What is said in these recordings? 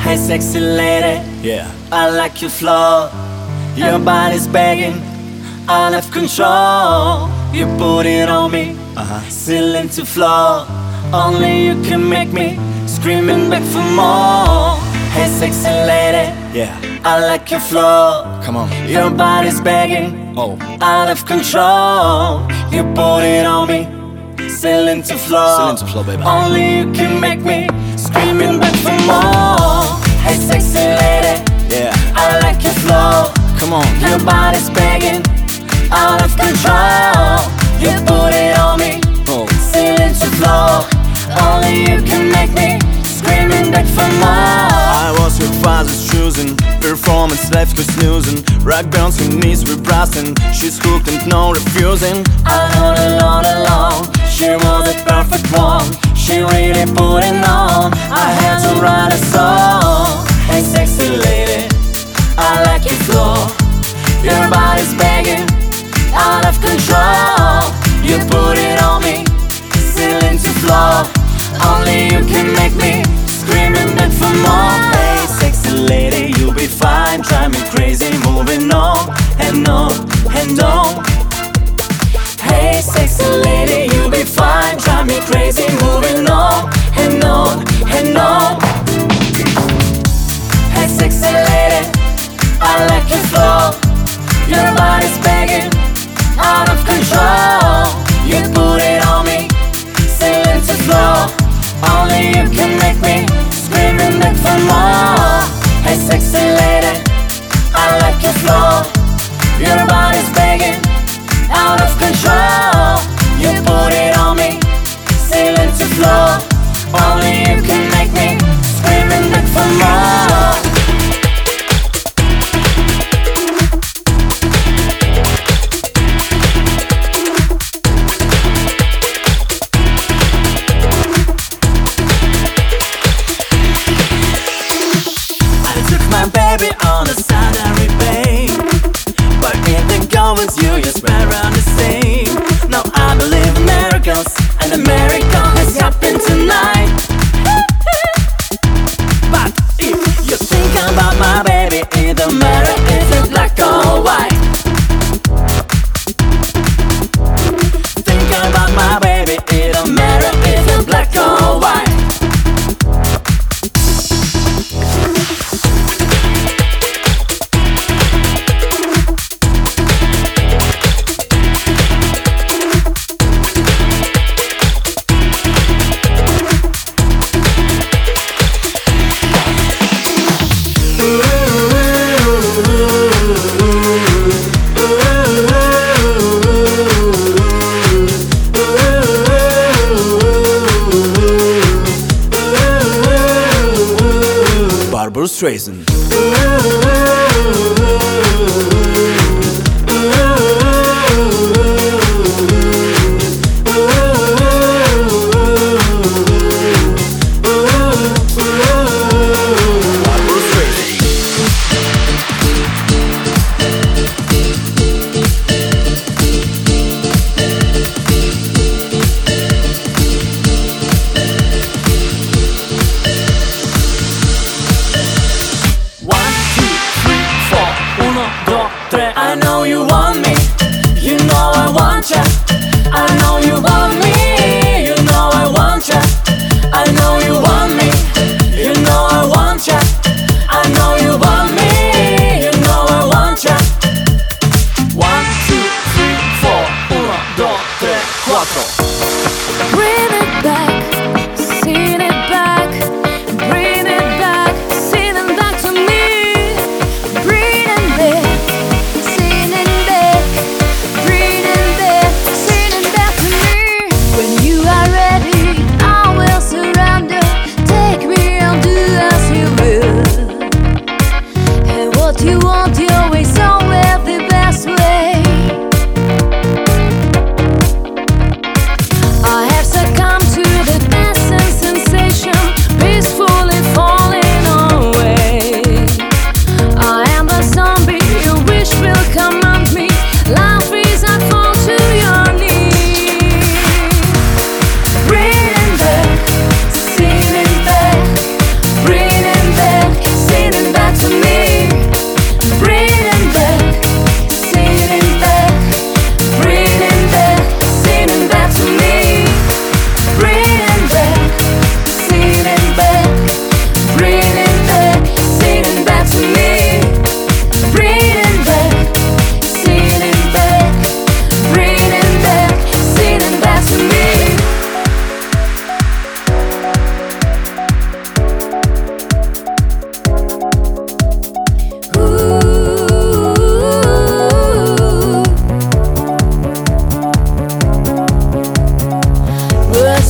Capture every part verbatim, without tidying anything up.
Hey sexy lady, Yeah. I like your flow. Your body's begging, I love control. You put it on me, Uh-huh. ceiling to floor. Only you can make me screaming back for more. Hey sexy lady, Yeah. I like your flow. Come on. Your body's begging, Oh. out of control. You put it on me, ceiling to floor. Ceiling to floor, baby. Only you can make me screaming back for more. Hey sexy lady, Yeah. I like your flow. Come on. Your body's begging, out of control. You put it on me, Oh. ceiling to floor. Only you can make me screaming back for more. I was your father's choosing. Performance life goes snoozing. Rock bounce her knees were brassing. She's hooked and no refusing. Alone, alone, alone. She was the perfect one. She really put it on. I had to write a song. Hey sexy lady, I like your flow. Your body's begging, out of control. You put it on me, ceiling to floor. Only you can make me screaming back for more. Hey sexy lady, you'll be fine. Drive me crazy, moving on and on and on. Hey sexy lady, you'll be fine. Drive me crazy, moving on and on and on. Hey sexy lady, I like your flow. Your body's begging, out of control. You put it on me, ceiling to floor. Only you can make me screaming back for more. Hey sexy lady, I like your flow. Your body's begging, out of control. You put it on me, ceiling to floor. Only you can make me screaming back for more. I took my baby on a Saturday babe, but in the goings you just spread around the same. Now I believe in miracles, and a miracle has happened tonight. But if you think about my baby, it don't matter if it's black or white. Think about my baby, it don't matter if it's black or white. Barbra Streisand. Barbra Streisand. One, two,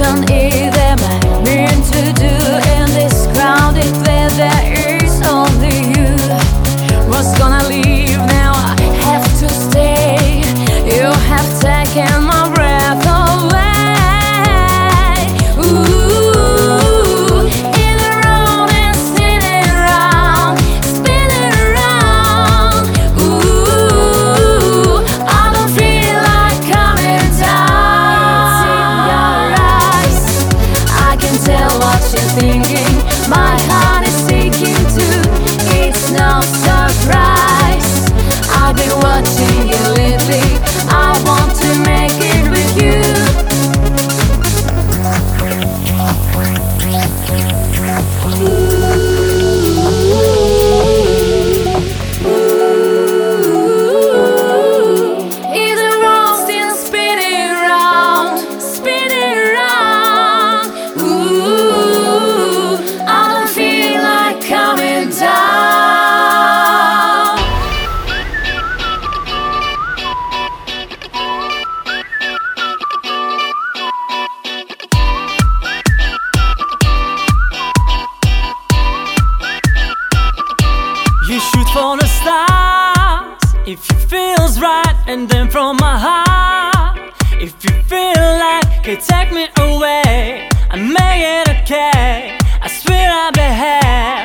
done either I mean to do in this crowded place. There is only you. Was gonna leave, now I have to stay. You have taken my breath away. Ooh, in the road and spinning around, spinning around. Ooh, I don't feel like coming down. It's in your eyes, I can tell what you're thinking. My heart is seeking too. It's no surprise. I've been watching you lately. I want to make it with you. You shoot for the stars if it feels right, and then from my heart, if you feel like it, take me away and make it okay. I swear I'll behave.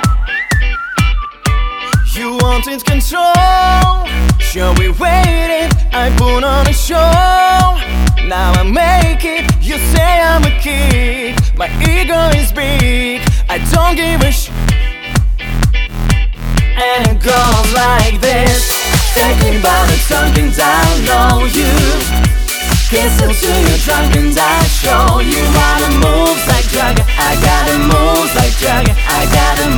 You wanted control, sure we waited. I put on a show, now I make it. You say I'm a kid, my ego is big. I don't give a sh. And it goes like this. Take me by the tongue and I know you. Kiss it to you drunk and I show you how to move like Jagger. I gotta move like Jagger. I gotta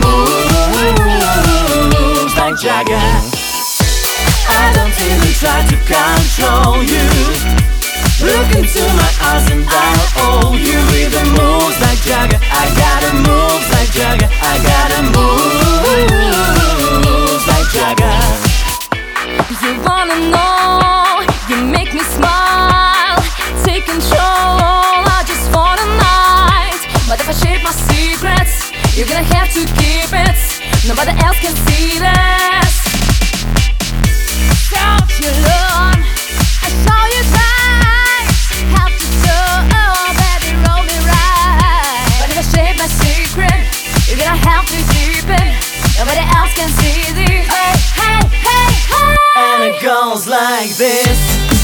move like Jagger. I don't even try to control you. Look into my eyes and I'll owe you. With the moves like Jagger. I gotta move like Jagger. I gotta move like Jagger. You wanna know, you make me smile. Take control, I just for the night. But if I share my secrets, you're gonna have to keep it. Nobody else can see this. Don't you learn, I saw you try. Have to do, oh baby, roll me right. But if I share my secret, you're gonna have to keep it. Nobody else can see this. Hey, hey, hey, hey. And it goes like this.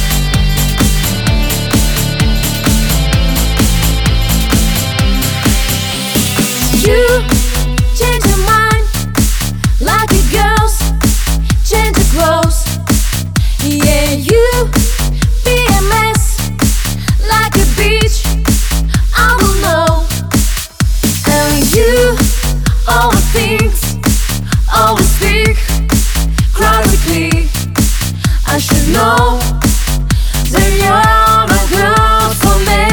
You change your mind like a girl's change your clothes. Yeah, you be a mess like a beach. I will know. And you always think, always speak, cry quickly. I should know that you're my girl for me.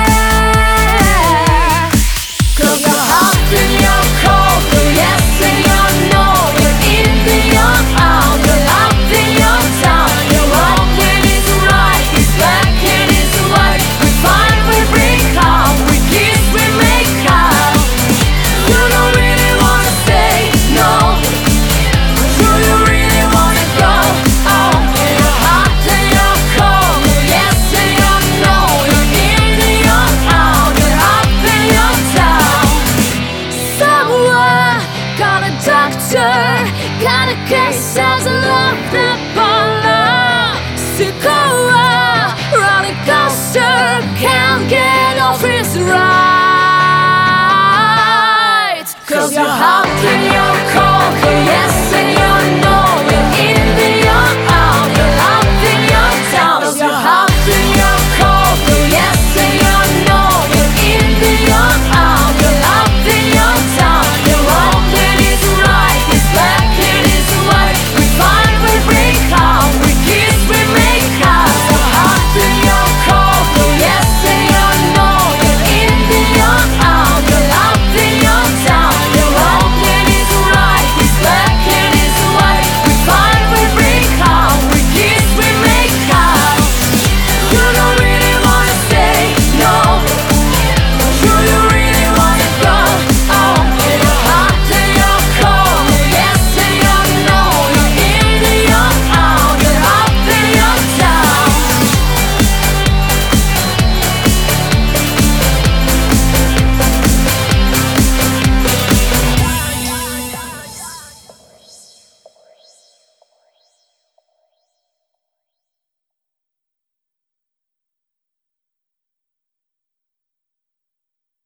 Cause you're hot and you're cold, you're yes and you're no. You're in and you're out, you're up and you're down. You're wrong when it's right, it's black and it's white. We fight, we break out, we kiss, we make out. You don't really wanna say no. Do you really wanna go? Oh, you're hot and you're cold, you're yes and you're no. You're in and you're out, you're up and you're down. Somewhere, got a doctor, got a case as a love that parlor. Sikoa, roller coaster, can't get off his ride. Cause you're hot.